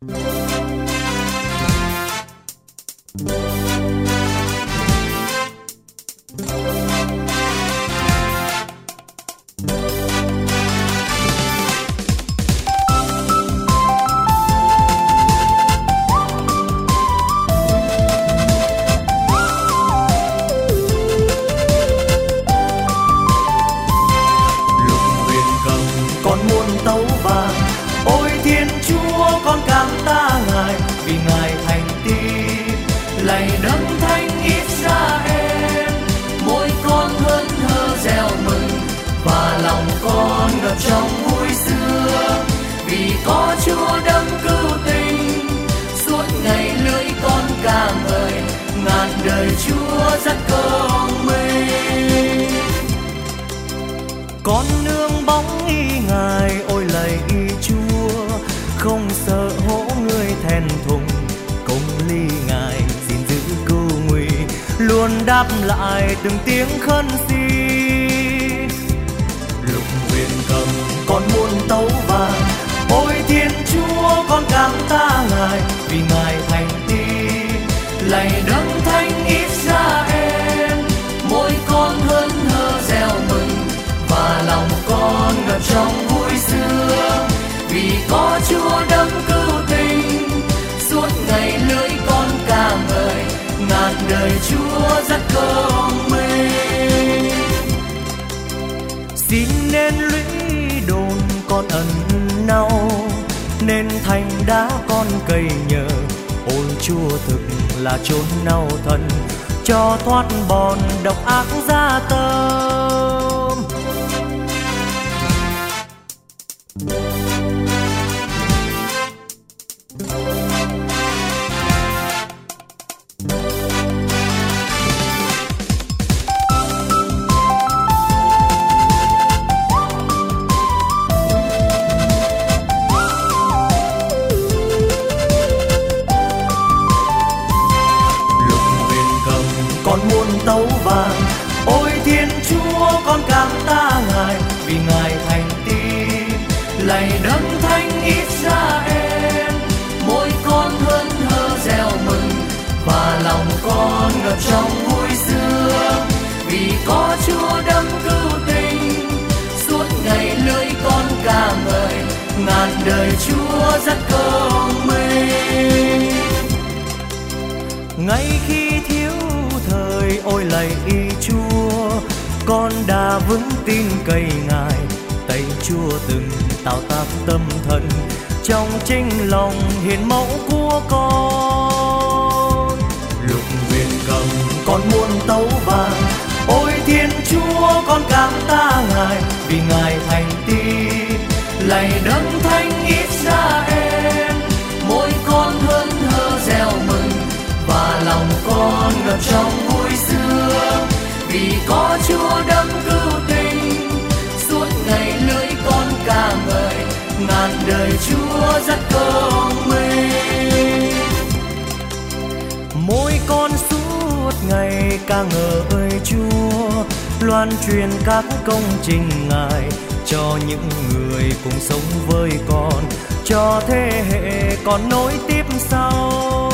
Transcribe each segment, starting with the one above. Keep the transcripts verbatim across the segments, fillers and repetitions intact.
trong vui xưa vì có Chúa đấng cứu tình, suốt ngày lưỡi con ca ngợi ngàn đời Chúa dắt con mình. Con nương bóng y Ngài, ôi lạy y Chúa, không sợ hổ người thẹn thùng, công ly Ngài xin giữ cứu nguy, luôn đáp lại từng tiếng khấn xin. Lục huyền cầm con muôn tấu vàng, ôi Thiên Chúa con cảm ta Ngài vì Ngài thành tín. Lạy đấng thánh Israel, mỗi con hớn hở reo mừng và lòng con ngập trong vui xưa vì có Chúa đấng cứu tình, suốt ngày lưỡi con ca ngợi ngàn đời Chúa dắt con mình. Xin nên lũy đồn con ẩn náu, nên thành đá con cây nhờ, ôi Chúa thực là chốn nao thân, cho thoát bọn độc ác gia tâm. Tấu vàng, ôi Thiên Chúa con cảm ta Ngài vì Ngài thành tín. Lạy đấng thánh Israel, mỗi con hớn hở reo mừng và lòng con ngập trong vui xưa vì có Chúa đấng cứu tình, suốt ngày lưỡi con ca ngợi ngàn đời Chúa dắt con mình. Ngay khi thiếu thời, ôi lạy y Chúa, con đã vững tin cậy Ngài, tay Chúa từng tạo tác tâm thần trong chính lòng hiền mẫu của con. Lục huyền cầm con muôn tấu vàng, ôi Thiên Chúa con cảm ta Ngài vì Ngài thành tín. Lạy đấng thánh Israel, mỗi con hớn hở reo mừng và lòng con ngập trong vui xưa vì có Chúa đấng cứu tình, suốt ngày lưỡi con ca ngợi ngàn đời Chúa dắt con mình. Mỗi con suốt ngày ca ngợi Chúa, loan truyền các công trình Ngài cho những người cùng sống với con, cho thế hệ còn nối tiếp sau.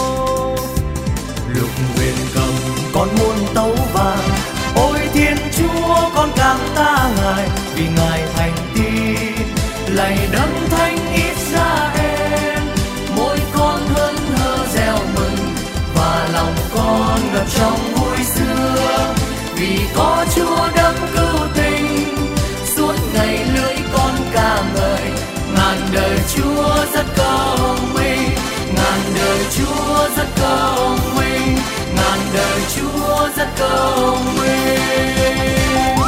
Lục huyền cầm con muôn tấu vàng, ôi Thiên Chúa con cảm ta Ngài vì Ngài thành tín. Lạy đấng thánh Israel, mỗi con hớn hở reo mừng và lòng con ngập trong vui xưa vì có Chúa đấng cứu tình, suốt ngày lưỡi con ca ngợi ngàn đời Chúa dắt con mình, ngàn đời Chúa dắt con mình, ngàn đời Chúa dắt con mình.